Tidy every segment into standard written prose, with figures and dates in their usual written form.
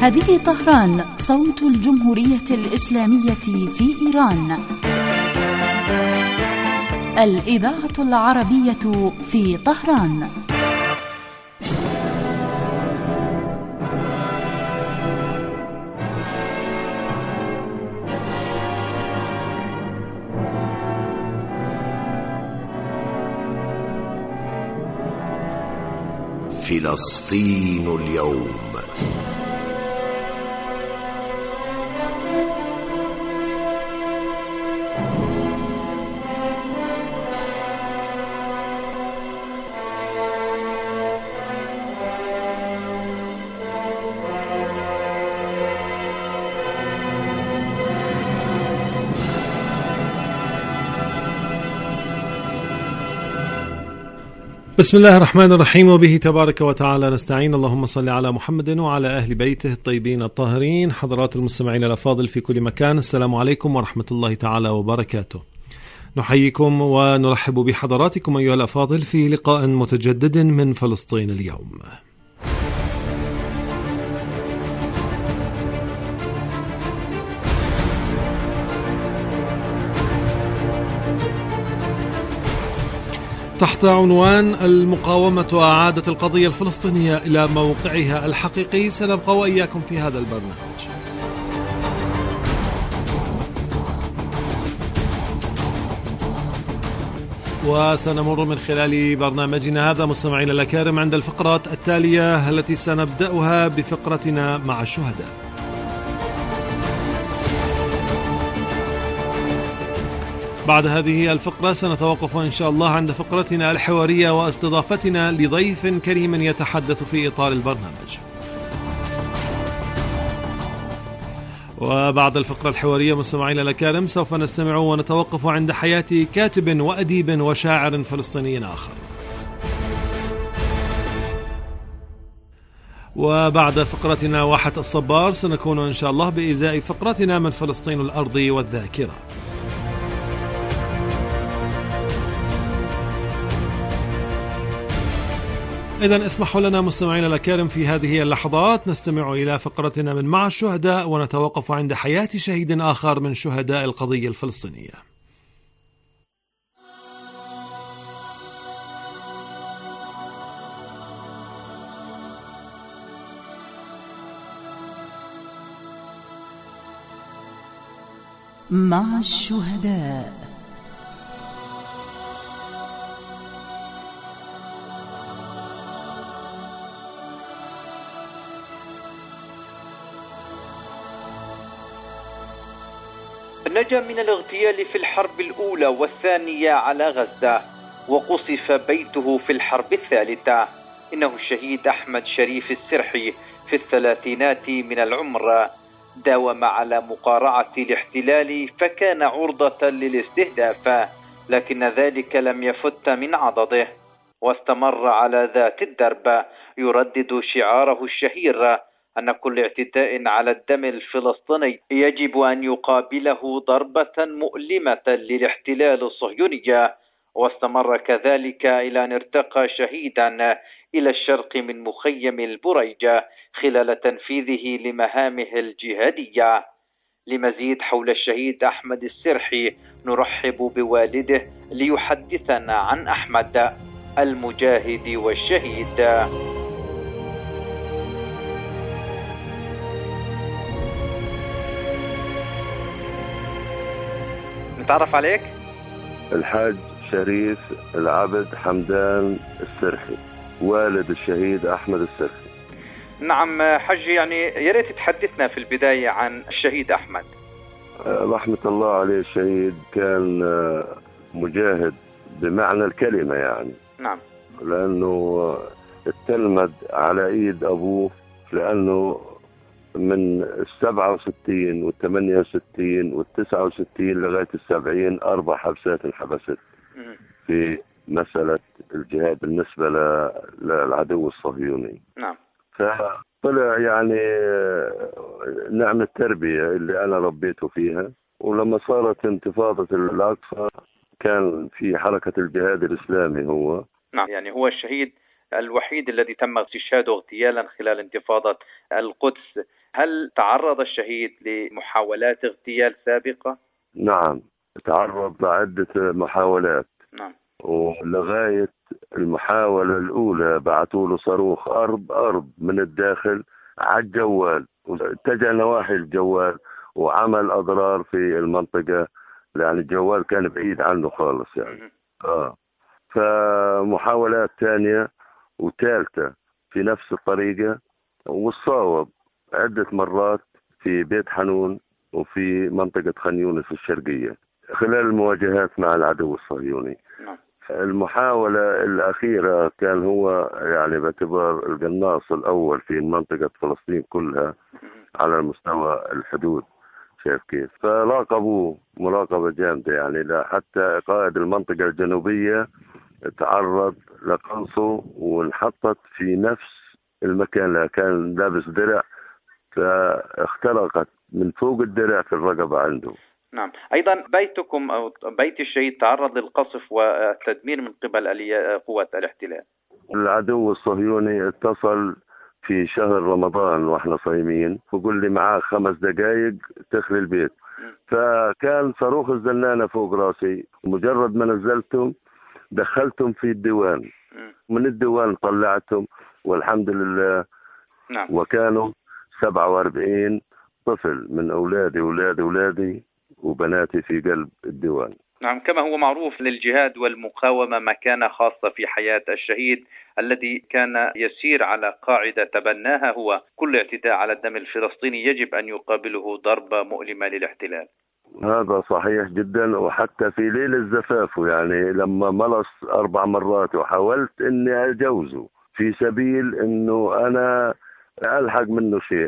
هذه طهران، صوت الجمهورية الإسلامية في إيران. الإذاعة العربية في طهران. فلسطين اليوم. بسم الله الرحمن الرحيم، وبه تبارك وتعالى نستعين. اللهم صل على محمد وعلى أهل بيته الطيبين الطاهرين. حضرات المستمعين الأفاضل في كل مكان، السلام عليكم ورحمة الله تعالى وبركاته. نحييكم ونرحب بحضراتكم أيها الأفاضل في لقاء متجدد من فلسطين اليوم. تحت عنوان المقاومة وإعادة القضية الفلسطينية إلى موقعها الحقيقي سنبقى وإياكم في هذا البرنامج. وسنمر من خلال برنامجنا هذا مستمعينا الأكارم عند الفقرات التالية التي سنبدأها بفقرتنا مع الشهداء. بعد هذه الفقرة سنتوقف إن شاء الله عند فقرتنا الحوارية واستضافتنا لضيف كريم يتحدث في إطار البرنامج. وبعد الفقرة الحوارية مستمعينا الأكارم سوف نستمع ونتوقف عند حياة كاتب وأديب وشاعر فلسطيني آخر. وبعد فقرتنا واحة الصبار سنكون إن شاء الله بإزاء فقرتنا من فلسطين الأرض والذاكرة. إذن اسمحوا لنا مستمعينا الأكارم في هذه اللحظات نستمع إلى فقرتنا من مع الشهداء ونتوقف عند حياة شهيد آخر من شهداء القضية الفلسطينية. مع الشهداء. نجا من الاغتيال في الحرب الأولى والثانية على غزة، وقصف بيته في الحرب الثالثة. إنه الشهيد أحمد شريف السرحي في الثلاثينات من العمر. داوم على مقارعة الاحتلال فكان عرضة للاستهداف، لكن ذلك لم يفت من عضده، واستمر على ذات الدرب يردد شعاره الشهير أن كل اعتداء على الدم الفلسطيني يجب أن يقابله ضربة مؤلمة للاحتلال الصهيوني. واستمر كذلك إلى أن ارتقى شهيدا إلى الشرق من مخيم البريجة خلال تنفيذه لمهامه الجهادية. لمزيد حول الشهيد أحمد السرحي نرحب بوالده ليحدثنا عن أحمد المجاهد والشهيد. نتعرف عليك؟ الحاج شريف العبد حمدان السرحي، والد الشهيد أحمد السرحي. نعم حج، يعني يا ريت تحدثنا في البداية عن الشهيد أحمد. رحمة الله عليه، الشهيد كان مجاهد بمعنى الكلمة يعني. نعم. لأنه اتلمد على إيد أبوه، لأنه من 67 و68 و69 لغاية 70 4 حبسات انحبست في مسألة الجهاد بالنسبة للعدو الصهيوني. نعم. فطلع يعني نعم التربية اللي أنا ربيته فيها. ولما صارت انتفاضة الأقصى كان في حركة الجهاد الإسلامي هو. نعم، يعني هو الشهيد الوحيد الذي تم استشهاده اغتيالا خلال انتفاضة القدس. هل تعرض الشهيد لمحاولات اغتيال سابقة؟ نعم، تعرض لعدة محاولات. نعم. ولغاية المحاولة الأولى بعثوا له صاروخ أرض من الداخل على الجوال، اتجه نواحي الجوال وعمل أضرار في المنطقة، يعني الجوال كان بعيد عنه خالص يعني. فمحاولات ثانية وثالثة في نفس الطريقة، والصواب عدة مرات في بيت حنون وفي منطقة خان يونس الشرقية خلال المواجهات مع العدو الصهيوني. المحاولة الأخيرة كان هو يعني باعتبار القناص الأول في منطقة فلسطين كلها على مستوى الحدود، شايف كيف؟ فراقبوه مراقبة جامدة يعني، حتى قائد المنطقة الجنوبية تعرض لقنصه وانحطت في نفس المكان اللي كان لابس درع، فاخترقت من فوق الدرع في الرقبة عنده. نعم. أيضا بيتكم أو بيت الشهيد تعرض للقصف والتدمير من قبل قوات الاحتلال. العدو الصهيوني اتصل في شهر رمضان واحنا صايمين وقال لي معاه 5 دقائق تخلي البيت، فكان صاروخ الزنانة فوق راسي، مجرد ما نزلتهم دخلتهم في الديوان، من الديوان طلعتهم والحمد لله. نعم. وكانوا 47 طفل من أولادي وبناتي في قلب الديوان. نعم. كما هو معروف للجهاد والمقاومة مكانة خاصة في حياة الشهيد الذي كان يسير على قاعدة تبناها، هو كل اعتداء على الدم الفلسطيني يجب أن يقابله ضربة مؤلمة للاحتلال. هذا صحيح جدا، وحتى في ليلة زفافه يعني لما ملص 4 مرات وحاولت اني اجوزه في سبيل انه انا الحق منه شيء،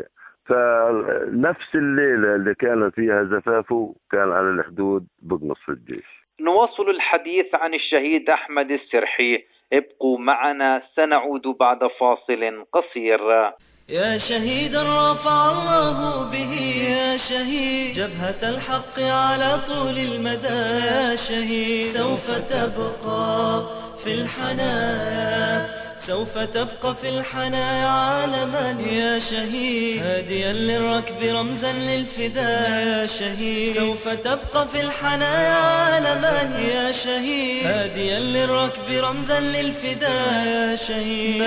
فنفس الليلة اللي كانت فيها زفافه كان على الحدود بقنص في الجيش. نواصل الحديث عن الشهيد أحمد السرحي، ابقوا معنا سنعود بعد فاصل قصير. يا شهيدا رفع الله به، يا شهيد جبهة الحق على طول المدى، يا شهيد سوف تبقى في الحنايا، سوف تبقى في الحنايا عالما، يا شهيد هاديا للركب رمزا للفداء، يا شهيد سوف تبقى في الحنايا عالما، يا شهيد هاديا للركب رمزا للفداء، يا شهيد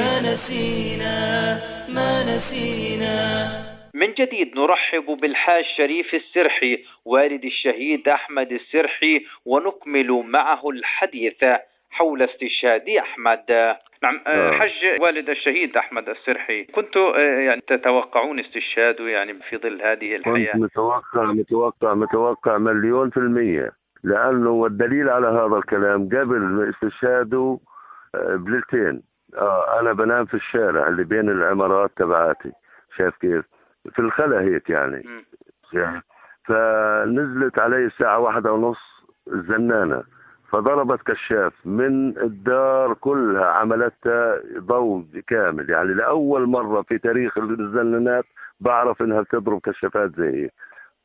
ما نسينا. من جديد نرحب بالحاج شريف السرحي والد الشهيد أحمد السرحي، ونكمل معه الحديث حول استشهاد أحمد. نعم. حج والد الشهيد أحمد السرحي، كنت يعني تتوقعون استشهاده يعني في ظل هذه الحياة؟ كنت متوقع 1,000,000%، لأنه والدليل على هذا الكلام قبل استشهاده بليلتين أنا بنام في الشارع اللي بين العمارات تبعاتي، شايف كيف؟ في الخلا هيك يعني. فنزلت علي الساعة 1:30 الزنانة، فضربت كشاف من الدار كلها، عملتها ضوء كامل، يعني لأول مرة في تاريخ الزنانات بعرف إنها بتضرب كشافات زي هيك.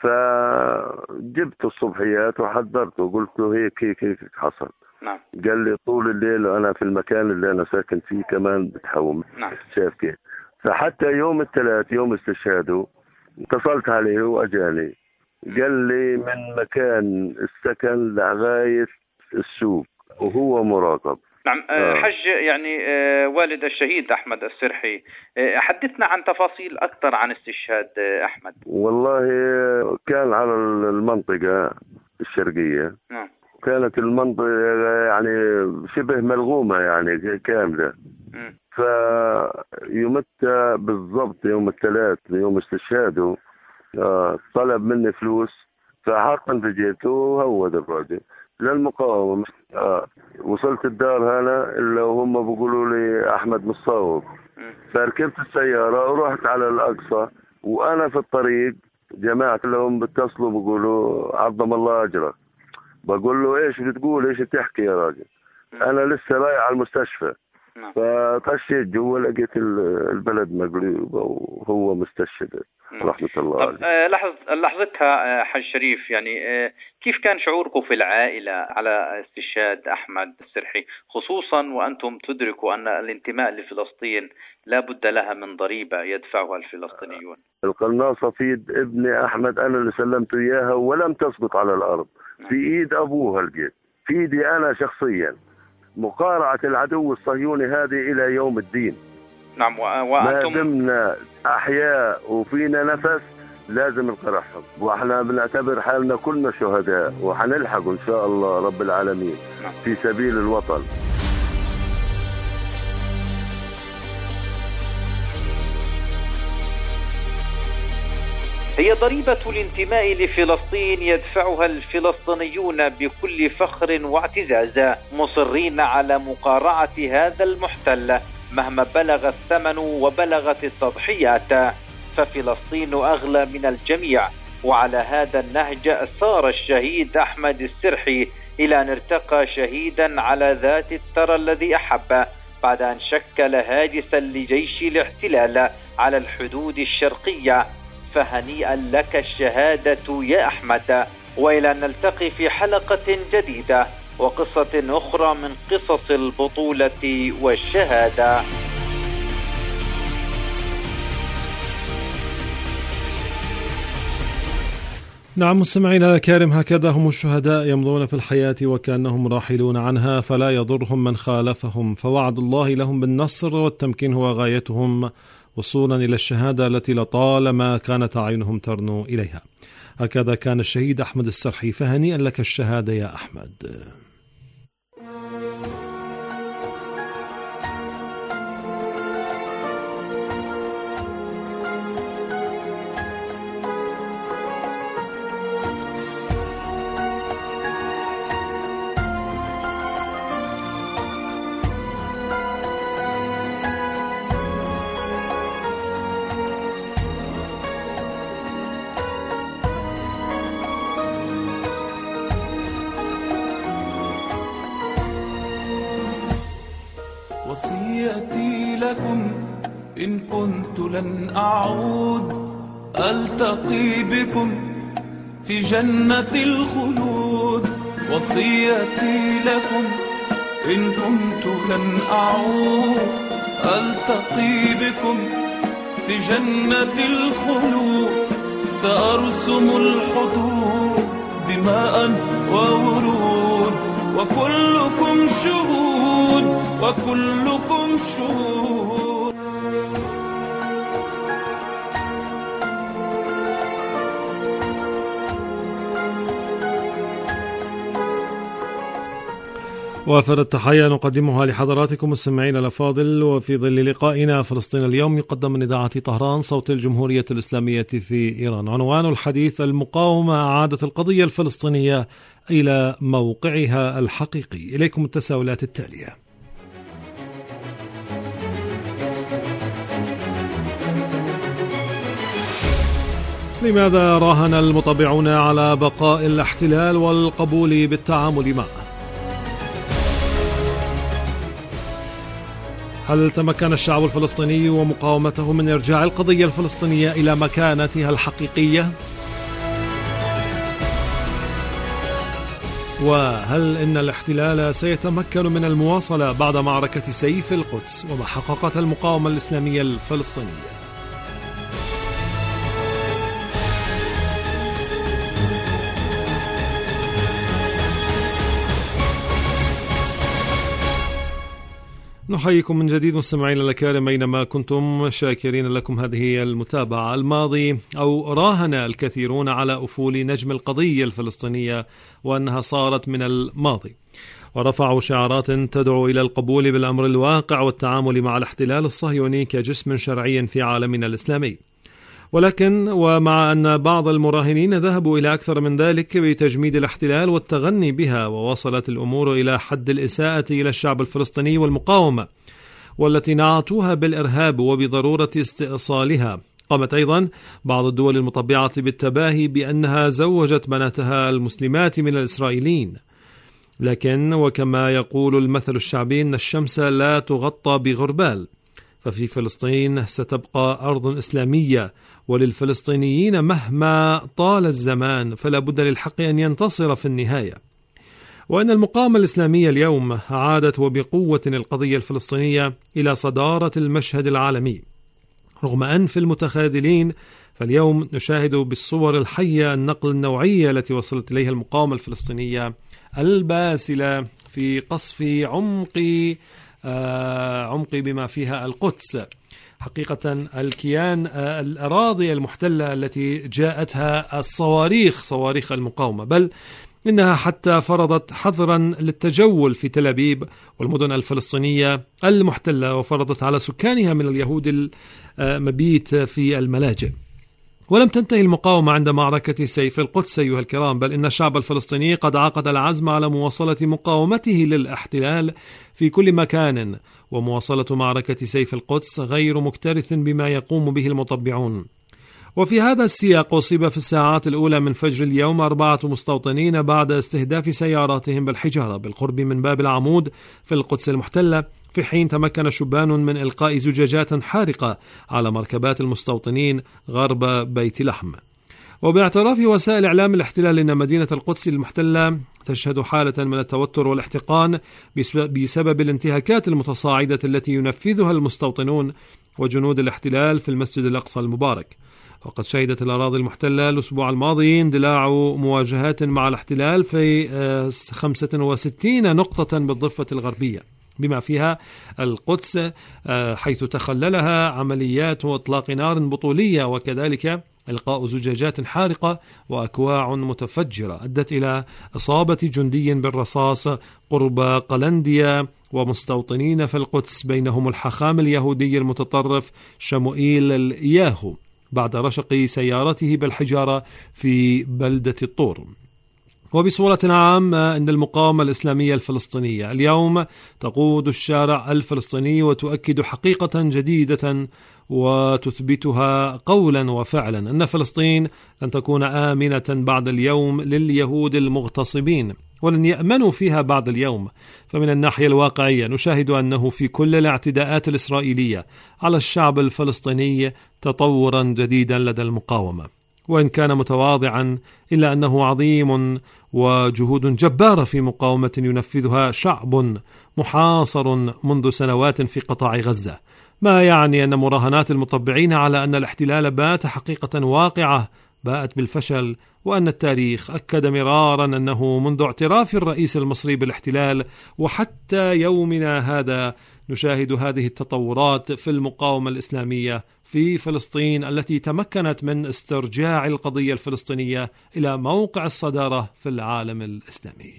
فجبت الصبحيات وحضرته وقلت له هيك حصل. نعم. قال لي طول الليل وأنا في المكان اللي أنا ساكن فيه كمان بتحوم. نعم. شايف كيف؟ فحتى يوم الثلاث يوم استشهاده اتصلت عليه وأجاني، قال لي من مكان السكن لغاية السوق وهو مراقب. نعم. حج يعني والد الشهيد أحمد السرحي، حدثنا عن تفاصيل أكثر عن استشهاد أحمد. والله كان على المنطقة الشرقية. نعم. كانت المنطقة يعني شبه ملغومة يعني كاملة. فيومتها بالضبط يوم الثلاث يوم استشهاده طلب مني فلوس، فحطن في جيبته وهود الراجل للمقاومة. وصلت الدار هنا إلا وهم بيقولوا لي أحمد مصاوب، فركبت السيارة ورحت على الأقصى، وأنا في الطريق جماعة لهم بيتصلوا بيقولوا عظم الله أجرك. بقول له إيش بتقول، إيش بتحكي يا راجل؟ أنا لسه رايح على المستشفى. فخشيت جوا لقيت البلد مقلوبة وهو مستشهد رحمة الله عليه. لحظتها حاج شريف، يعني كيف كان شعوركم في العائلة على استشهاد أحمد السرحي، خصوصا وأنتم تدركوا أن الانتماء لفلسطين لا بد لها من ضريبة يدفعها الفلسطينيون؟ القناصة في ابن أحمد أنا اللي سلمت إياها ولم تسقط على الأرض، في إيد أبوها لقيت، في إيدي أنا شخصيا. مقارعة العدو الصهيوني هذه إلى يوم الدين. نعم. ما دمنا أحياء وفينا نفس لازم نقرحهم، وإحنا بنعتبر حالنا كلنا شهداء، وحنلحق إن شاء الله رب العالمين في سبيل الوطن. هي ضريبة الانتماء لفلسطين يدفعها الفلسطينيون بكل فخر واعتزاز، مصرين على مقارعة هذا المحتل مهما بلغ الثمن وبلغت التضحيات، ففلسطين أغلى من الجميع. وعلى هذا النهج سار الشهيد أحمد السرحي إلى أن ارتقى شهيدا على ذات الثرى الذي أحب، بعد أن شكل هاجسا لجيش الاحتلال على الحدود الشرقية. فهنيئا لك الشهادة يا أحمد، وإلى أن نلتقي في حلقة جديدة وقصة أخرى من قصص البطولة والشهادة. نعم مستمعينا الكرام، هكذا هم الشهداء يمضون في الحياة وكأنهم راحلون عنها، فلا يضرهم من خالفهم، فوعد الله لهم بالنصر والتمكين هو غايتهم، وصولا إلى الشهادة التي لطالما كانت أعينهم ترنو إليها. هكذا كان الشهيد أحمد السرحي، فهنيئا لك الشهادة يا أحمد. وصيتي لكم إن كنت لن أعود ألتقي بكم في جنة الخلود. وصيتي لكم إن كنت لن أعود ألتقي بكم في جنة الخلود. سأرسم الحدود دماء وورود، وكلكم شهود وكلكم شهود. وافر التحية نقدمها لحضراتكم مستمعينا الأفاضل، وفي ظل لقائنا فلسطين اليوم يقدم من إذاعة طهران صوت الجمهورية الإسلامية في إيران. عنوان الحديث: المقاومة أعادت القضية الفلسطينية إلى موقعها الحقيقي. إليكم التساؤلات التالية: لماذا راهن المطبعون على بقاء الاحتلال والقبول بالتعامل معه؟ هل تمكن الشعب الفلسطيني ومقاومته من إرجاع القضية الفلسطينية إلى مكانتها الحقيقية؟ وهل إن الاحتلال سيتمكن من المواصلة بعد معركة سيف القدس وما حققتها المقاومة الإسلامية الفلسطينية؟ نحييكم من جديد مستمعين الكرام أينما كنتم، شاكرين لكم هذه المتابعة. الماضي أو راهن الكثيرون على أفول نجم القضية الفلسطينية وأنها صارت من الماضي، ورفعوا شعارات تدعو إلى القبول بالأمر الواقع والتعامل مع الاحتلال الصهيوني كجسم شرعي في عالمنا الإسلامي. ولكن ومع أن بعض المراهنين ذهبوا إلى أكثر من ذلك بتجميد الاحتلال والتغني بها، ووصلت الأمور إلى حد الإساءة إلى الشعب الفلسطيني والمقاومة والتي نعتوها بالإرهاب وبضرورة استئصالها، قامت أيضا بعض الدول المطبعة بالتباهي بأنها زوجت بناتها المسلمات من الإسرائيليين. لكن وكما يقول المثل الشعبي إن الشمس لا تغطى بغربال، ففي فلسطين ستبقى أرض إسلامية، وللفلسطينيين مهما طال الزمان فلا بد للحق أن ينتصر في النهاية. وأن المقاومة الإسلامية اليوم عادت وبقوة القضية الفلسطينية إلى صدارة المشهد العالمي، رغم أنف المتخاذلين. فاليوم نشاهد بالصور الحية النقل النوعية التي وصلت إليها المقاومة الفلسطينية الباسلة في قصف عمق بما فيها القدس. حقيقة الكيان الأراضي المحتلة التي جاءتها صواريخ المقاومة، بل إنها حتى فرضت حظرا للتجول في تل أبيب والمدن الفلسطينية المحتلة، وفرضت على سكانها من اليهود المبيت في الملاجئ. ولم تنتهي المقاومة عند معركة سيف القدس أيها الكرام، بل إن الشعب الفلسطيني قد عقد العزم على مواصلة مقاومته للاحتلال في كل مكان، ومواصلة معركة سيف القدس غير مكترث بما يقوم به المطبعون. وفي هذا السياق أصيب في الساعات الأولى من فجر اليوم 4 مستوطنين بعد استهداف سياراتهم بالحجارة بالقرب من باب العمود في القدس المحتلة، في حين تمكن شبان من إلقاء زجاجات حارقة على مركبات المستوطنين غرب بيت لحم. وباعتراف وسائل إعلام الاحتلال أن مدينة القدس المحتلة تشهد حالة من التوتر والاحتقان بسبب الانتهاكات المتصاعدة التي ينفذها المستوطنون وجنود الاحتلال في المسجد الأقصى المبارك. وقد شهدت الأراضي المحتلة الأسبوع الماضي اندلاع مواجهات مع الاحتلال في 65 نقطة بالضفة الغربية بما فيها القدس، حيث تخللها عمليات وإطلاق نار بطولية، وكذلك إلقاء زجاجات حارقة وأكواع متفجرة أدت إلى إصابة جندي بالرصاص قرب قلنديا ومستوطنين في القدس، بينهم الحاخام اليهودي المتطرف شموئيل الياهو بعد رشق سيارته بالحجارة في بلدة الطور. وبصورة عامة أن المقاومة الإسلامية الفلسطينية اليوم تقود الشارع الفلسطيني وتؤكد حقيقة جديدة وتثبتها قولا وفعلا أن فلسطين لن تكون آمنة بعد اليوم لليهود المغتصبين، ولن يأمنوا فيها بعد اليوم. فمن الناحية الواقعية نشاهد أنه في كل الاعتداءات الإسرائيلية على الشعب الفلسطيني تطورا جديدا لدى المقاومة، وإن كان متواضعا إلا أنه عظيم وجهود جبارة في مقاومة ينفذها شعب محاصر منذ سنوات في قطاع غزة، ما يعني أن مراهنات المطبعين على أن الاحتلال بات حقيقة واقعة باءت بالفشل، وأن التاريخ أكد مرارا أنه منذ اعتراف الرئيس المصري بالاحتلال وحتى يومنا هذا نشاهد هذه التطورات في المقاومة الإسلامية في فلسطين التي تمكنت من استرجاع القضية الفلسطينية إلى موقع الصدارة في العالم الإسلامي.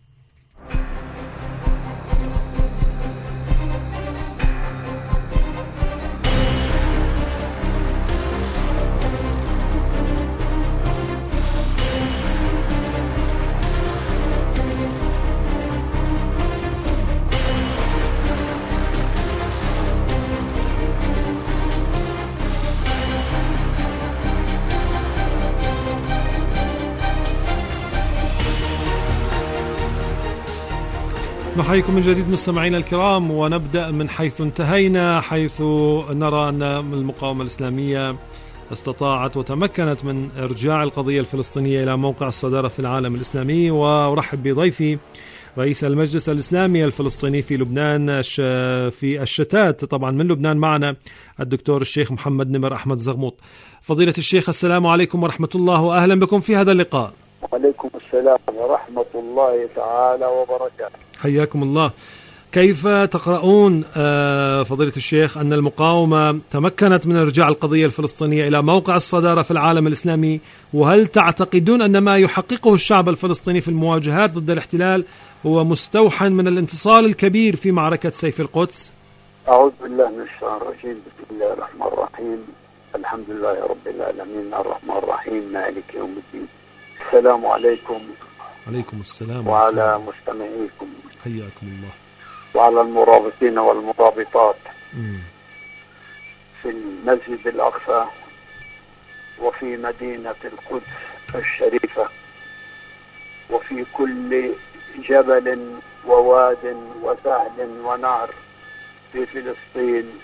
نحييكم من جديد مستمعينا الكرام، ونبدأ من حيث انتهينا، حيث نرى أن المقاومة الإسلامية استطاعت وتمكنت من إرجاع القضية الفلسطينية إلى موقع الصدارة في العالم الإسلامي. وأرحب بضيفي رئيس المجلس الإسلامي الفلسطيني في لبنان في الشتات طبعا من لبنان، معنا الدكتور الشيخ محمد نمر أحمد زغموط. فضيلة الشيخ السلام عليكم ورحمة الله، وأهلا بكم في هذا اللقاء. وعليكم السلام ورحمة الله تعالى وبركاته. حياكم الله. كيف تقرؤون فضيلة الشيخ أن المقاومة تمكنت من إرجاع القضية الفلسطينية إلى موقع الصدارة في العالم الإسلامي؟ وهل تعتقدون أن ما يحققه الشعب الفلسطيني في المواجهات ضد الاحتلال هو مستوحى من الانتصار الكبير في معركة سيف القدس؟ أعوذ بالله من الشيطان الرجيم. بسم الله الرحمن الرحيم. الحمد لله رب العالمين الرحمن الرحيم مالك يوم الدين. السلام عليكم. عليكم السلام. وعلى مستمعيكم. حياكم الله. وعلى المرابطين والمرابطات في المسجد الأقصى وفي مدينة القدس الشريفة وفي كل جبل وواد وسهل ونهر في فلسطين،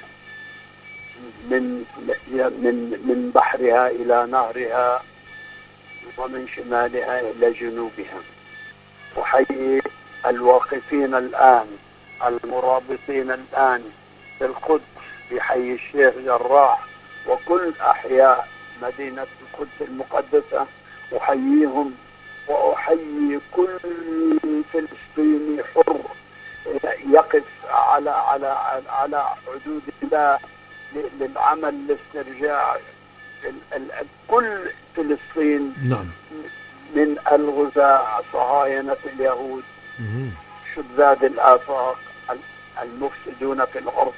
من بحرها إلى نهرها ومن شمالها إلى جنوبها. أحيي الواقفين الآن المرابطين الآن في القدس في حي الشيخ جراح وكل أحياء مدينة القدس المقدسة، أحييهم وأحيي كل فلسطيني حر يقف على حدود الله للعمل لاسترجاع كل فلسطين. نعم. من الغزاة صهاينة اليهود، شذاذ الآفاق، المفسدون في الأرض.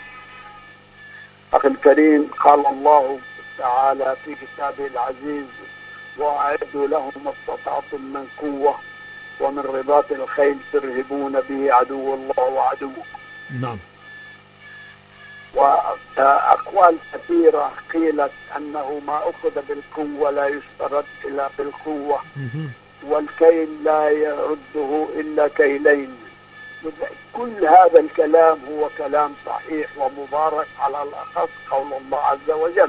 أخي الكريم، قال الله تعالى في كتابه العزيز: وأعدوا لهم ما استطعتم من قوة ومن رباط الخيل ترهبون به عدو الله وعدوكم. نعم. وأقوال كثيرة قيلت أنه ما أخذ بالقوة لا يسترد إلا بالقوة، والكيل لا يرده إلا كيلين. كل هذا الكلام هو كلام صحيح ومبارك، على الأخص قول الله عز وجل.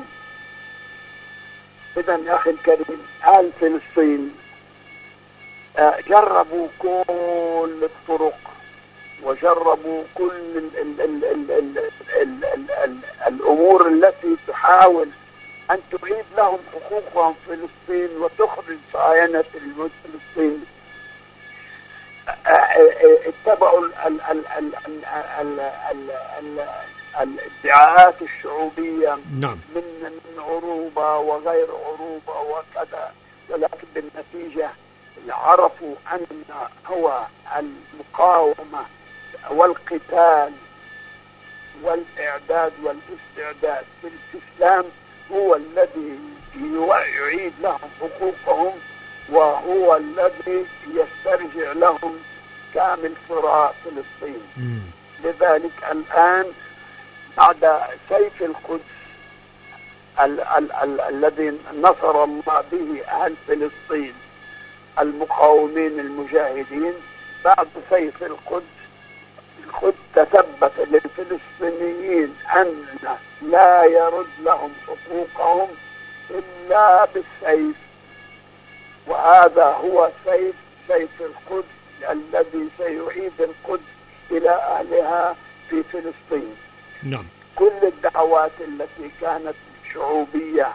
إذن يا أخي الكريم، أهل فلسطين جربوا كل الطرق وجربوا كل الأمور التي تحاول أن تعيد لهم حقوقهم في فلسطين وتخرج صهاينة فلسطين. اتبعوا الادعاءات الشعوبية من عروبة وغير عروبة وكذا، ولكن بالنتيجة عرفوا أن هو المقاومة والقتال والإعداد والاستعداد في الإسلام هو الذي يعيد لهم حقوقهم، وهو الذي يسترجع لهم كامل ثراء فلسطين. لذلك الآن بعد سيف القدس الذي نصر الله به أهل فلسطين المقاومين المجاهدين، بعد سيف القدس تثبت للفلسطينيين أن لا يرد لهم حقوقهم إلا بالسيف، وهذا هو سيف القدس الذي سيعيد القدس إلى أهلها في فلسطين. نعم. كل الدعوات التي كانت شعوبية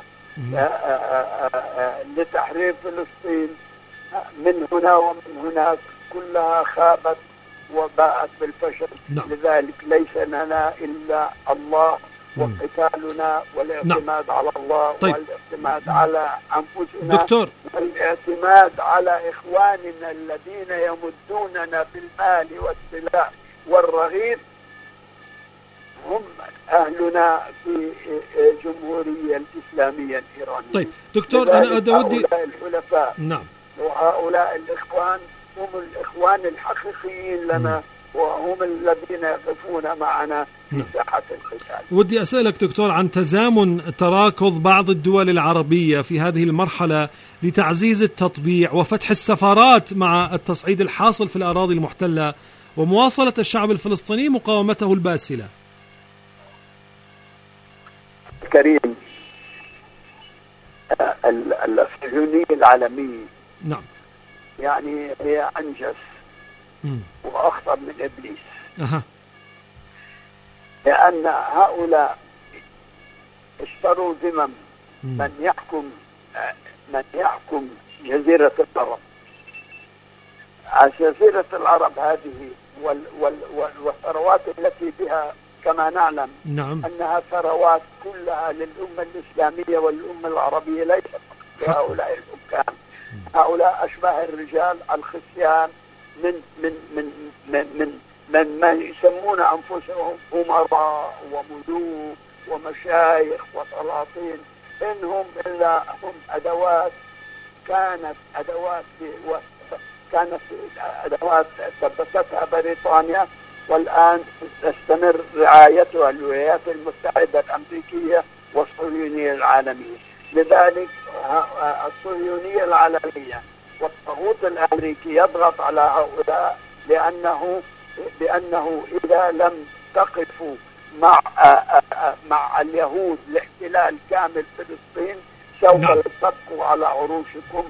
لتحرير فلسطين من هنا ومن هناك كلها خابت وباءت بالفشل. نعم. لذلك ليس لنا إلا الله وقتالنا والاعتماد على الله. طيب. والاعتماد على أنفسنا دكتور، والاعتماد على إخواننا الذين يمدوننا بالمال والسلاح والرغيف، هم أهلنا في الجمهورية الإسلامية الإيرانية. طيب دكتور، أنا ودي هؤلاء الحلفاء نعم وهؤلاء الإخوان هم الإخوان الحقيقيين لنا، وهم الذين يقفون معنا في ساحة القتال. ودي أسألك دكتور عن تزامن تراكض بعض الدول العربية في هذه المرحلة لتعزيز التطبيع وفتح السفارات مع التصعيد الحاصل في الأراضي المحتلة ومواصلة الشعب الفلسطيني مقاومته الباسلة. كريم، الصهيونية العالمية نعم يعني هي أنجس وأخطر من إبليس. لأن هؤلاء اشتروا ذمم من يحكم جزيرة العرب. جزيرة العرب هذه والثروات التي بها كما نعلم أنها ثروات كلها للأمة الإسلامية والأمة العربية، ليست لهؤلاء الحكام. هؤلاء أشباه الرجال الخصيان من يسمون أنفسهم أمراء وملوك ومشايخ وسلاطين، إنهم إلا هم أدوات كانت أدوات ثبتتها بريطانيا، والآن تستمر رعايتها الولايات المتحدة الأمريكية والصهيونية العالمية. لذلك الصهيونية العالمية والطاغوت الأمريكي يضغط على هؤلاء بأنه إذا لم تقفوا مع اليهود لاحتلال كامل فلسطين سوف تبقوا على عروشكم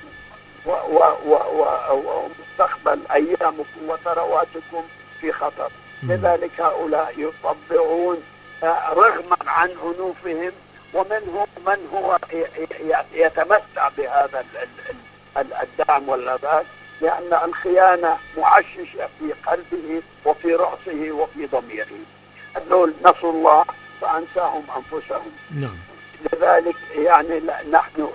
ومستقبل أيامكم وثرواتكم في خطر. لذلك هؤلاء يطبعون رغما عن أنوفهم، ومنهم من هو يتمتع بهذا الدعم والغباء، لأن الخيانة معششة في قلبه وفي رأسه وفي ضميره. هذول نسوا الله فأنساهم أنفسهم. نعم. لذلك يعني نحن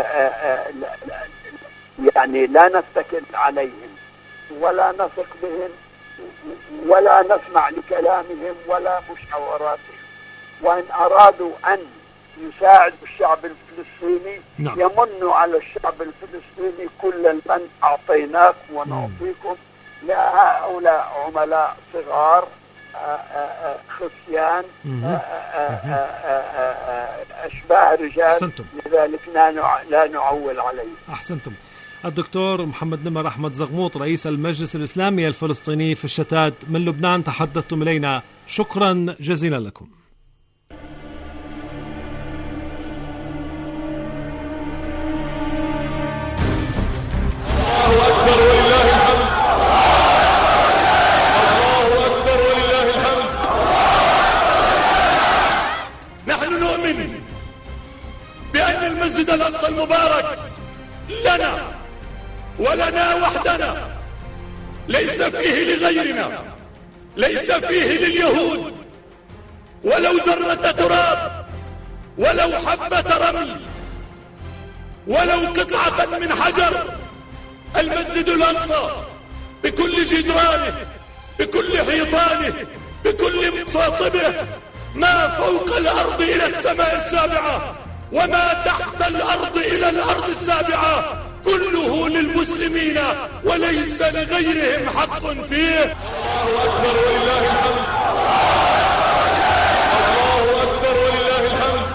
يعني لا نتكل عليهم ولا نثق بهم ولا نسمع لكلامهم ولا مشاوراتهم. وإن أرادوا أن يساعدوا الشعب الفلسطيني يمنوا على الشعب الفلسطيني كل من أعطيناكم ونعطيكم. لا، هؤلاء عملاء صغار خفيان أشباه رجال. أحسنتم. لذلك لا نعول عليه. أحسنتم. الدكتور محمد نمر أحمد زغموط رئيس المجلس الإسلامي الفلسطيني في الشتات من لبنان، تحدثتم إلينا، شكرا جزيلا لكم. الله أكبر ولله الحمد. الله أكبر ولله الحمد. نحن نؤمن بأن المسجد الأقصى المبارك لنا ولنا وحدنا، ليس فيه لغيرنا، ليس فيه لليهود ولو ذرة تراب ولو حبة رمل ولو قطعة من حجر. المسجد الأقصى بكل جدرانه، بكل حيطانه، بكل مصاطبه، ما فوق الأرض إلى السماء السابعة وما تحت الأرض إلى الأرض السابعة، كله للمسلمين وليس لغيرهم حق فيه. الله أكبر ولله الحمد. الله أكبر ولله الحمد.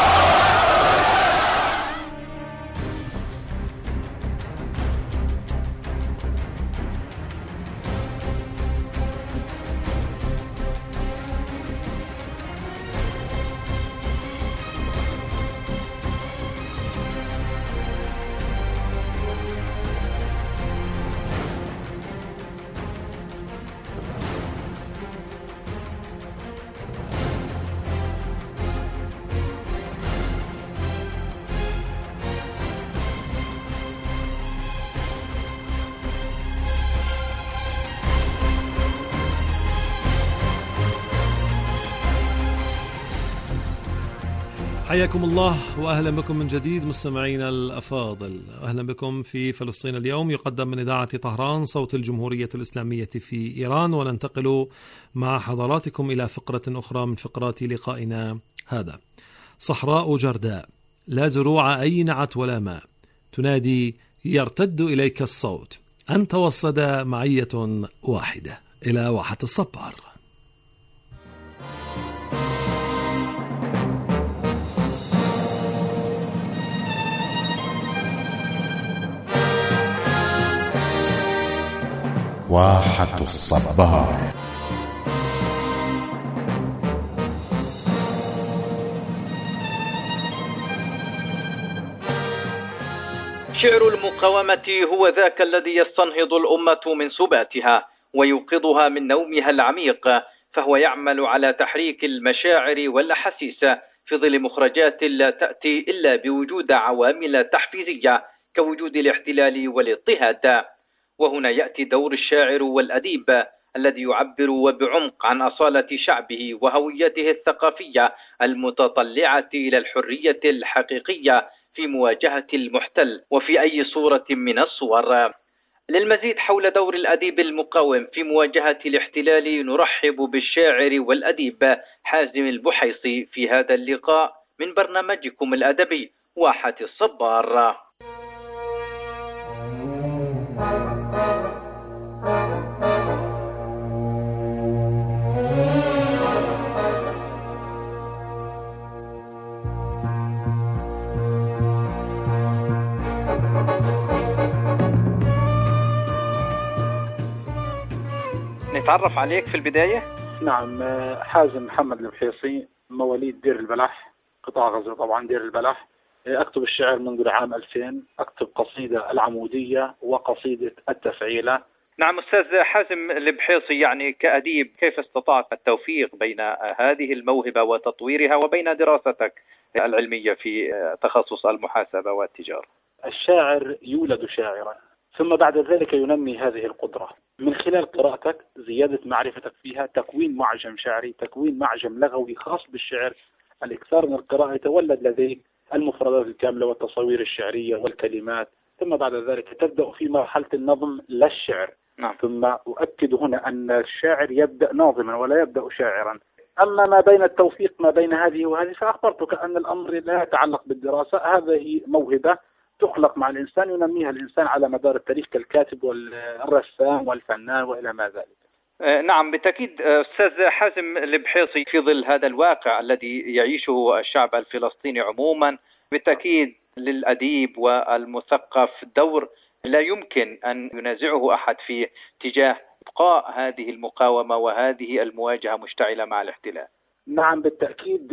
حياكم الله وأهلا بكم من جديد مستمعينا الأفاضل. أهلا بكم في فلسطين اليوم، يقدم من إذاعة طهران صوت الجمهورية الإسلامية في إيران. وننتقل مع حضراتكم إلى فقرة أخرى من فقرات لقائنا هذا. صحراء جرداء لا زروع أينعت ولا ماء، تنادي يرتد إليك الصوت، أنت والصدى معية واحدة. إلى واحة الصبار. واحة الصبار. شعر المقاومة هو ذاك الذي يستنهض الأمة من سباتها ويوقظها من نومها العميق، فهو يعمل على تحريك المشاعر والأحاسيس في ظل مخرجات لا تأتي إلا بوجود عوامل تحفيزية كوجود الاحتلال والاضطهاد. وهنا يأتي دور الشاعر والأديب الذي يعبر وبعمق عن أصالة شعبه وهويته الثقافية المتطلعة إلى الحرية الحقيقية في مواجهة المحتل وفي أي صورة من الصور. للمزيد حول دور الأديب المقاوم في مواجهة الاحتلال نرحب بالشاعر والأديب حازم البحيصي في هذا اللقاء من برنامجكم الأدبي واحة الصبار. نتعرف عليك في البداية؟ نعم، حازم محمد البحيصي، مواليد دير البلح، قطاع غزة طبعا دير البلح. أكتب الشعر منذ العام 2000، أكتب قصيدة العمودية وقصيدة التفعيلة. نعم أستاذ حازم البحيصي، يعني كأديب كيف استطعت التوفيق بين هذه الموهبة وتطويرها وبين دراستك العلمية في تخصص المحاسبة والتجارة؟ الشاعر يولد شاعرا، ثم بعد ذلك ينمي هذه القدرة من خلال قراءتك، زيادة معرفتك فيها، تكوين معجم شعري، تكوين معجم لغوي خاص بالشعر، الإكثار من القراءة يتولد لديك المفردات الكاملة والتصوير الشعرية والكلمات، ثم بعد ذلك تبدأ في مرحلة النظم للشعر. نعم. ثم أؤكد هنا أن الشاعر يبدأ ناظما ولا يبدأ شاعرا. أما ما بين التوفيق ما بين هذه وهذه فأخبرتك أن الأمر لا يتعلق بالدراسة، هذه موهبة تخلق مع الإنسان ينميها الإنسان على مدار التاريخ كالكاتب والرسام والفنان وإلى ما ذلك. نعم بالتأكيد أستاذ حازم البحيصي، في ظل هذا الواقع الذي يعيشه الشعب الفلسطيني عموما، بالتأكيد للأديب والمثقف دور لا يمكن أن ينازعه أحد في تجاه إبقاء هذه المقاومة وهذه المواجهة مشتعلة مع الاحتلال. نعم بالتأكيد،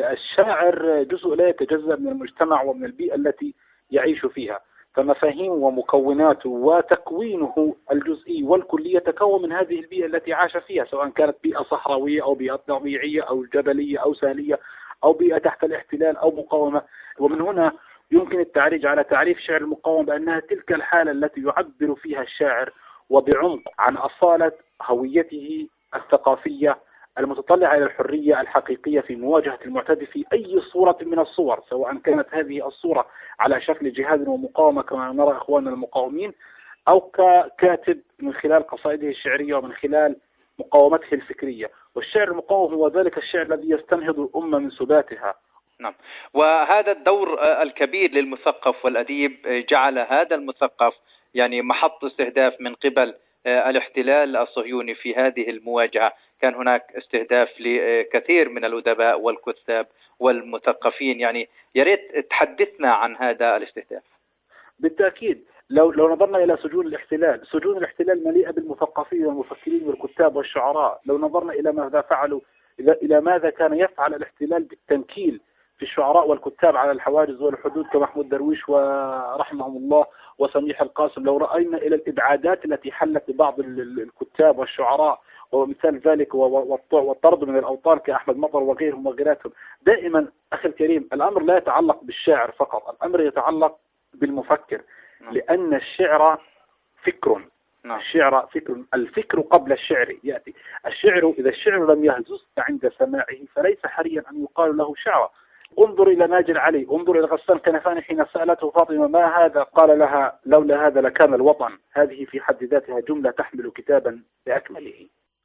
الشاعر جزء لا يتجزأ من المجتمع ومن البيئة التي يعيش فيها، فمفاهيم ومكوناته وتكوينه الجزئي والكلي يتكون من هذه البيئة التي عاش فيها، سواء كانت بيئة صحراوية أو بيئة طبيعية أو جبلية أو سهلية أو بيئة تحت الاحتلال أو مقاومة. ومن هنا يمكن التعريج على تعريف شعر المقاومة بأنها تلك الحالة التي يعبر فيها الشاعر وبعمق عن أصالة هويته الثقافية المتطلعة إلى الحرية الحقيقية في مواجهة المعتدي في أي صورة من الصور، سواء كانت هذه الصورة على شكل جهاد ومقاومة كما نرى إخواننا المقاومين، أو ككاتب من خلال قصائده الشعرية ومن خلال مقاومته الفكرية. والشعر المقاوم هو ذلك الشعر الذي يستنهض الأمة من سباتها. نعم، وهذا الدور الكبير للمثقف والأديب جعل هذا المثقف يعني محط استهداف من قبل الاحتلال الصهيوني في هذه المواجهة. كان هناك استهداف لكثير من الأدباء والكتاب والمثقفين، يعني يا ريت تحدثنا عن هذا الاستهداف. بالتأكيد، لو نظرنا إلى سجون الاحتلال مليئة بالمثقفين والمفكرين والكتاب والشعراء. لو نظرنا إلى ماذا فعلوا، إلى ماذا كان يفعل الاحتلال بالتنكيل في الشعراء والكتاب على الحواجز والحدود كمحمود درويش ورحمهم الله وسميح القاسم. لو رأينا إلى الإبعادات التي حلت ببعض الكتاب والشعراء، ومثال ذلك والطرد من الأوطان كأحمد مطر وغيرهم وغيراتهم. دائما أخي الكريم، الأمر لا يتعلق بالشاعر فقط، الأمر يتعلق بالمفكر، لأن الشعر فكر. الشعر فكر، الفكر قبل الشعر يأتي. الشعر إذا الشعر لم يهزز عند سماعه فليس حريا أن يقال له شعر. انظر إلى ماجد علي، انظر إلى غسان كنفاني حين سألته فاطمة ما هذا، قال لها لولا هذا لكان الوطن. هذه في حد ذاتها جملة تحمل كتابا بأكمله.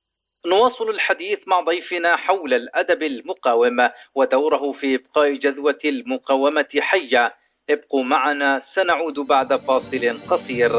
نواصل الحديث مع ضيفنا حول الأدب المقاومة ودوره في إبقاء جذوة المقاومة حية. ابقوا معنا، سنعود بعد فاصل قصير.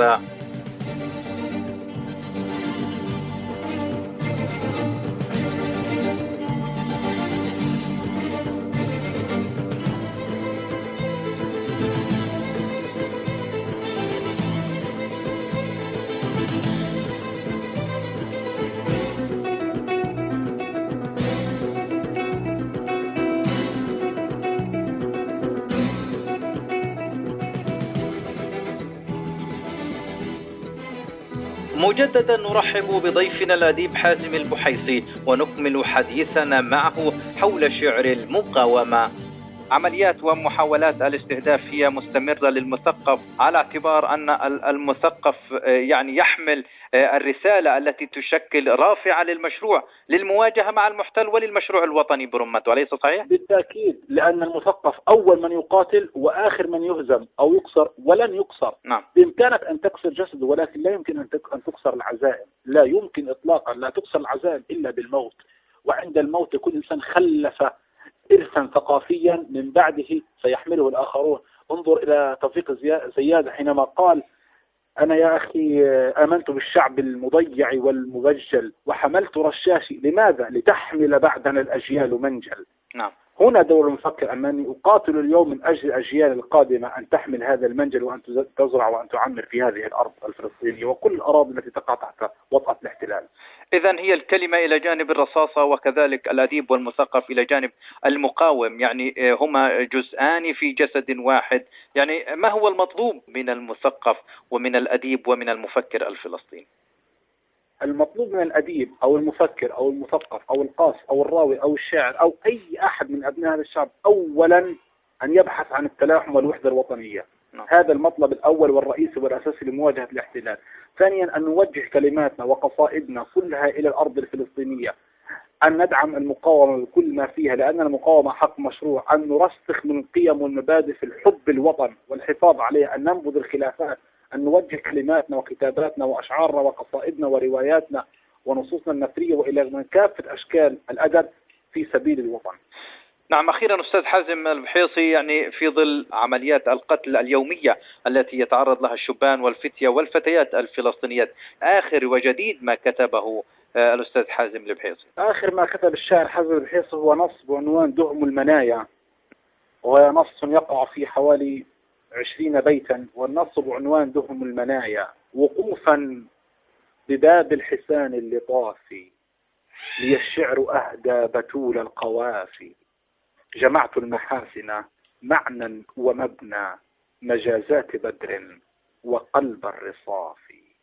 مجددا نرحب بضيفنا الأديب حازم البحيصي ونكمل حديثنا معه حول شعر المقاومة. عمليات ومحاولات الاستهداف هي مستمرة للمثقف، على اعتبار أن المثقف يعني يحمل الرسالة التي تشكل رافعة للمشروع للمواجهة مع المحتل وللمشروع الوطني برمته، أليس صحيح؟ بالتأكيد، لأن المثقف أول من يقاتل وآخر من يهزم أو يكسر ولن يكسر. نعم. بإمكانك أن تكسر جسده، ولكن لا يمكن أن تكسر العزائم، لا يمكن إطلاقا، لا تكسر العزائم إلا بالموت. وعند الموت كل إنسان خلف إرثا ثقافيا من بعده سيحمله الآخرون. انظر إلى توفيق زياد حينما قال أنا يا أخي آمنت بالشعب المضيع والمبجل وحملت رشاشي. لماذا؟ لتحمل بعدنا الأجيال منجل. نعم. هنا دور المفكر أنني أقاتل اليوم من أجل الأجيال القادمة أن تحمل هذا المنجل وأن تزرع وأن تعمر في هذه الأرض الفلسطينية وكل الأراضي التي تقع تحت وطأة الاحتلال. إذن هي الكلمة إلى جانب الرصاصة وكذلك الأديب والمثقف إلى جانب المقاوم، يعني هما جزءان في جسد واحد. يعني ما هو المطلوب من المثقف ومن الأديب ومن المفكر الفلسطيني؟ المطلوب من الأديب أو المفكر أو المثقف أو القاص أو الراوي أو الشاعر أو أي أحد من أبناء هذا الشعب أولا أن يبحث عن التلاحم والوحدة الوطنية. هذا المطلب الأول والرئيسي والأساسي لمواجهة الاحتلال. ثانيا أن نوجه كلماتنا وقصائدنا كلها إلى الأرض الفلسطينية، أن ندعم المقاومة بكل ما فيها لأن المقاومة حق مشروع، أن نرسخ من القيم والمبادئ في الحب الوطن والحفاظ عليه، أن ننبذ الخلافات، أن نوجه كلماتنا وكتاباتنا وأشعارنا وقصائدنا ورواياتنا ونصوصنا النثرية وإلى من كافة أشكال الأدب في سبيل الوطن. نعم، أخيرا أستاذ حازم البحيصي، يعني في ظل عمليات القتل اليومية التي يتعرض لها الشبان والفتية والفتيات الفلسطينيات، آخر وجديد ما كتبه الأستاذ حازم البحيصي؟ آخر ما كتب الشاعر حازم البحيصي هو نص بعنوان دهم المنايا، وهو نص يقع في حوالي 20 بيتا، والنص بعنوان دهم المنايا: وقوفا بباب الحسان اللطافي لي الشعر أهدى بتول القوافي، جمعت المحاسن معنى ومبنى مجازات بدر وقلب الرصاف،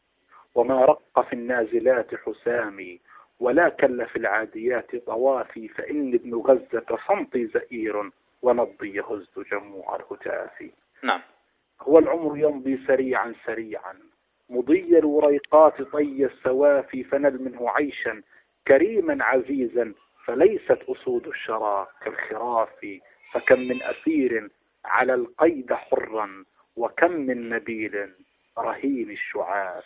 وما رق في النازلات حسامي ولا كل في العاديات طوافي، فإني ابن غزة صمتي زئير ونبضي يهز جموع الهتاف. نعم. هو العمر يمضي سريعا سريعا مضي الوريقات طي السوافي، فنل منه عيشا كريما عزيزا فليست أسود الشرى كالخراف، فكم من أسير على القيد حرا وكم من نبيل رهين الشعاف.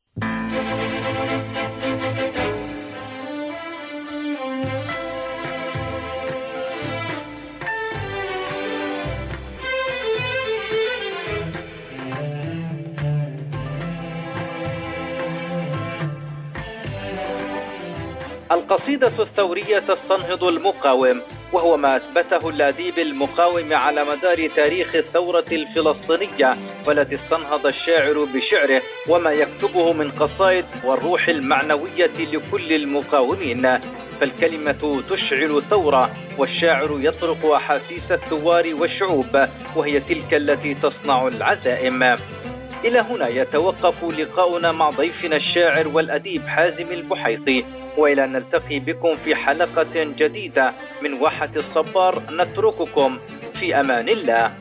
القصيدة الثورية تستنهض المقاوم، وهو ما أثبته الأديب المقاوم على مدار تاريخ الثورة الفلسطينية، والتي استنهض الشاعر بشعره وما يكتبه من قصائد والروح المعنوية لكل المقاومين. فالكلمة تشعل ثورة، والشاعر يطرق أحاسيس الثوار والشعوب، وهي تلك التي تصنع العزائم. إلى هنا يتوقف لقاؤنا مع ضيفنا الشاعر والأديب حازم البحيصي، وإلى أن نلتقي بكم في حلقة جديدة من واحة الصبار، نترككم في أمان الله.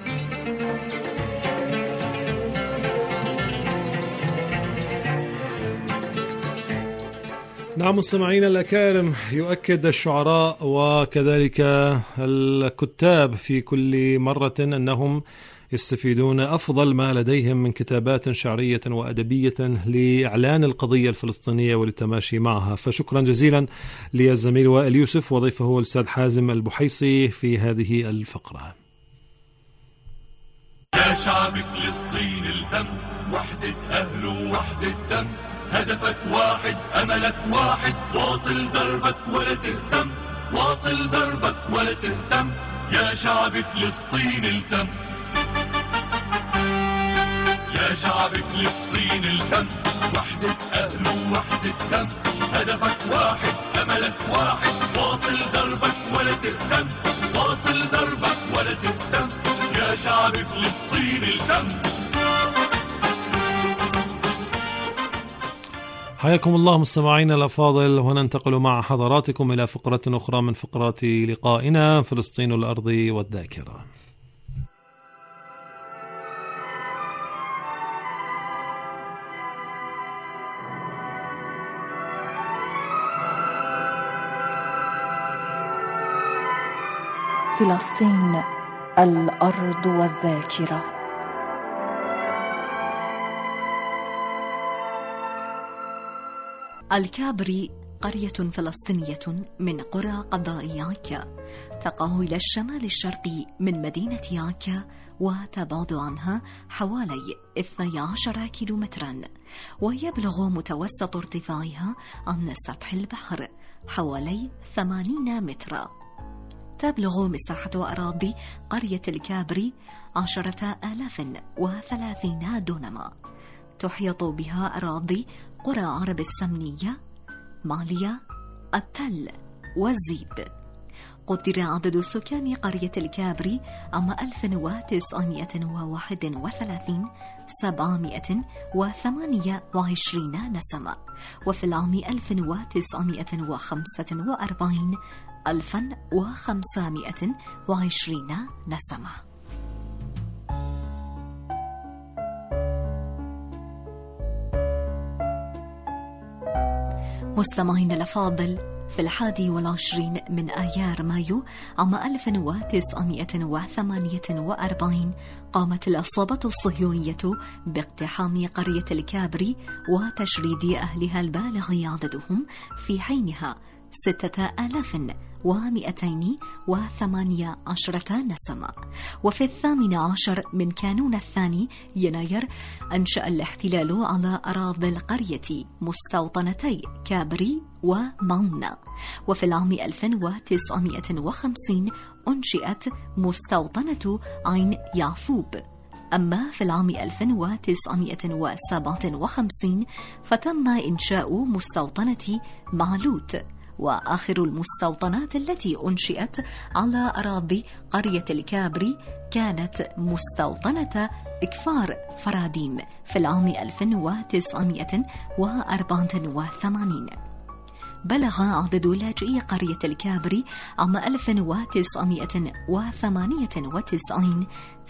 نعم مستمعينا الأكارم، يؤكد الشعراء وكذلك الكتاب في كل مرة أنهم يستفيدون أفضل ما لديهم من كتابات شعرية وأدبية لإعلان القضية الفلسطينية وللتماشي معها. فشكرا جزيلا للزميل وائل يوسف وضيفه الأستاذ حازم البحيصي في هذه الفقرة. يا شعب فلسطين الدم، وحدة أهل ووحدة دم، هدفك واحد أملك واحد، واصل دربك ولا تهتم، واصل دربك ولا تهتم، يا شعب فلسطين الدم، يا شعب فلسطين الدم، وحدة أهل ووحدة دم، هدفك واحد أملك واحد، واصل دربك ولا تهتم، واصل دربك ولا تهتم، يا شعب فلسطين الدم. حياكم الله مستمعينا الأفاضل، وننتقل مع حضراتكم إلى فقرة أخرى من فقرات لقائنا فلسطين الأرض والذاكرة. فلسطين الأرض والذاكرة. الكابري قرية فلسطينية من قرى قضاء ياكا، تقع إلى الشمال الشرقي من مدينة ياكا، وتبعد عنها حوالي 12 كيلومترا، ويبلغ متوسط ارتفاعها عن سطح البحر حوالي 80 مترا. تبلغ مساحة أراضي قرية الكابري 10,030 دونما. تحيط بها أراضي قرى عرب السمنية، مالية، التل والزيب. قدر عدد سكان قرية الكابري عام 1931 728 نسمة، وفي العام 1945 1520 نسمة. مستمعين الأفاضل، في 21 من آيار مايو عام 1948 قامت العصابة الصهيونية باقتحام قرية الكابري وتشريد أهلها البالغ عددهم في حينها 6218 نسمة. وفي 18 من كانون الثاني يناير أنشأ الاحتلال على أراضي القرية مستوطنتي كابري وماونا. وفي العام 1950 أنشئت مستوطنة عين يعفوب. أما في العام 1957 فتم إنشاء مستوطنة معلوت. وآخر المستوطنات التي أنشئت على أراضي قرية الكابري كانت مستوطنة إكفار فراديم في العام 1984. بلغ عدد لاجئي قرية الكابري عام 1998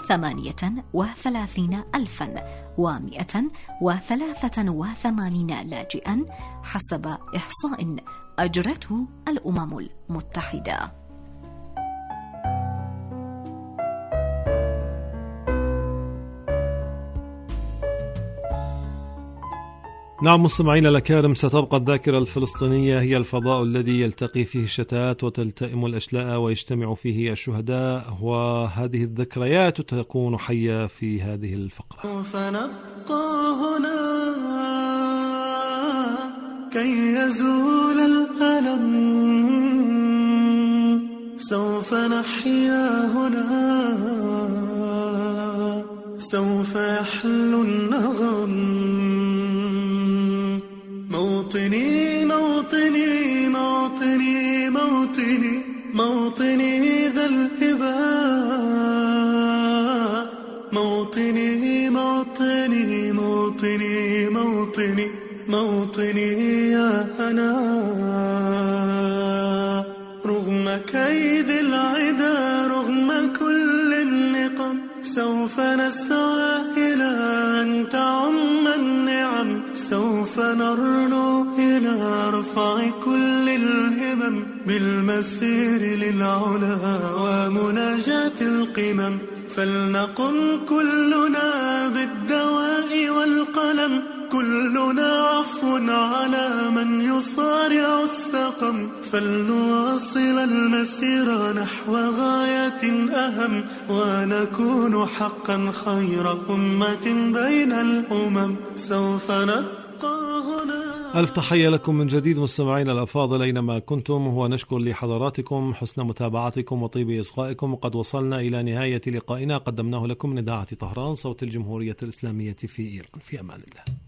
38,183 لاجئا حسب إحصاء أجرته الأمم المتحدة. نعم مستمعينا الأكارم، ستبقى الذاكرة الفلسطينية هي الفضاء الذي يلتقي فيه الشتات وتلتئم الأشلاء ويجتمع فيه الشهداء، وهذه الذكريات تكون حية في هذه الفقرة. سوف نبقى هنا كي يزول الألم، سوف نحيا هنا، سوف يحلو النغم. موطني موطني موطني موطني موطني ذا الإباء، موطني موطني موطني موطني موطني يا أنا. رغم كيد العدا، رغم كل النقم، سوف نسعى إلى أن تعم النعم، سوف نرنو إلى رفع كل الهمم، بالمسير للعلا ومناجاة القمم. فلنقم كلنا بالدواء والقلم، كلنا عفو على من يصارع السقم. فلنواصل المسير نحو غاية أهم، ونكون حقا خير أمة بين الأمم. سوف نبقى هنا. ألف تحية لكم من جديد مستمعينا الأفاضل أينما كنتم، ونشكر لحضراتكم حسن متابعتكم وطيب إصغائكم. وقد وصلنا إلى نهاية لقائنا قدمناه لكم من إذاعة طهران صوت الجمهورية الإسلامية في إيران. في أمان الله.